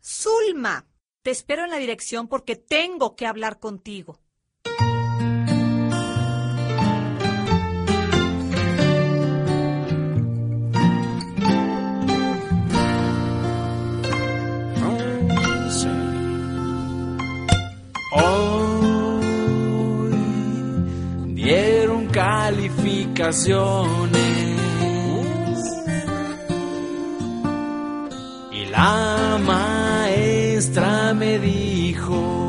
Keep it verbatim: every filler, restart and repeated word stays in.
Zulma, te espero en la dirección porque tengo que hablar contigo. Hoy dieron calificaciones y la maestra me dijo: